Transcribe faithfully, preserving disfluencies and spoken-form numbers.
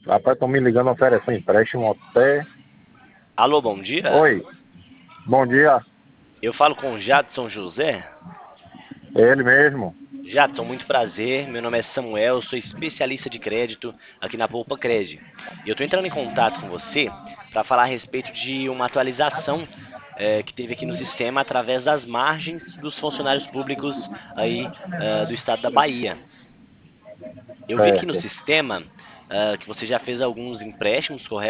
Rapaz, estão me ligando oferecendo empréstimo até. Alô, bom dia. Oi, bom dia. Eu falo com o Jadson José. Ele mesmo. Jadson, muito prazer. Meu nome é Samuel, eu sou especialista de crédito aqui na Poupa Cred. E eu estou entrando em contato com você para falar a respeito de uma atualização eh, que teve aqui no sistema através das margens dos funcionários públicos aí eh, do estado da Bahia. Eu vi aqui no Certo. sistema ah, que você já fez alguns empréstimos, correto?